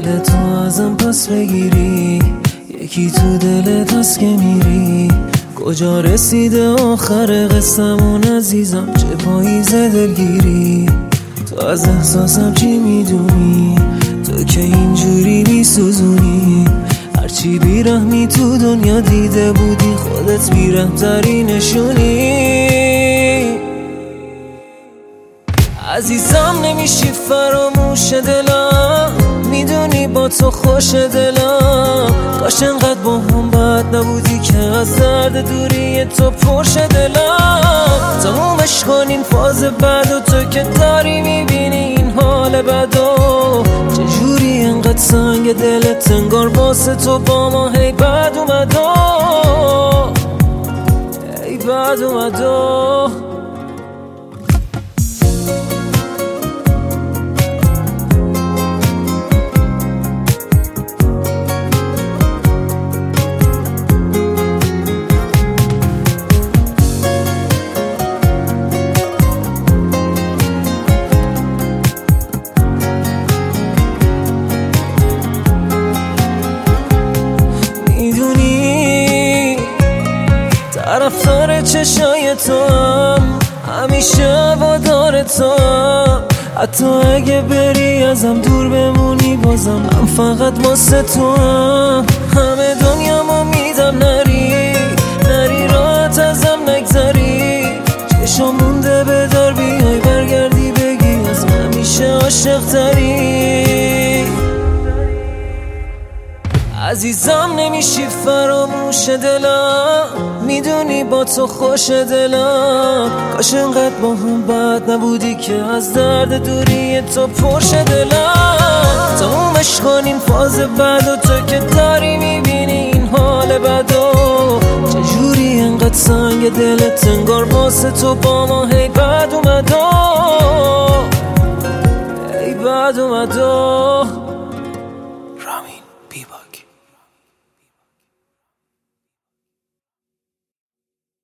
دلتو ازم پس بگیری، یکی تو دلت هست که میری. کجا رسیده آخر قصمون عزیزم، چه پاییز دلگیری. تو از احساسم چی میدونی، تو که اینجوری میسوزونی. هرچی بیرحمی تو دنیا دیده بودی، خودت بیرحم‌تری نشونی. عزیزم نمیشی فراموش دلم، میدونی با تو خوش دلم. کاش انقدر با هم بد نبودی که از درد دوری تو پرش دلم. تمومش کنین فاز بعد و تو که داری میبینی این حال بدو. چجوری انقدر سنگ دلت انگار واسه تو با ما هی بد اومدو، هی بد اومدو. طرفدار چشای تو هم، همیشه هوادار تو هم. حتی اگه بری ازم دور بمونی بازم من فقط واسه تو هم. همه دنیامو میدم نری، نری راحت ازم نگذری. چشم مونده بدار بیای برگردی بگی از همیشه عاشق تری. عزیزم نمیشی فراموش دلم، میدونی با تو خوش دلم. کاش انقدر با هم بد نبودی که از درد دوری تو پرش دلم. تمومش کنین فاز بعد و تو که داری میبینی این حال بدو. چجوری انقدر سنگ دلت انگار واسه تو با ما هی بد اومدو، هی بد اومدو.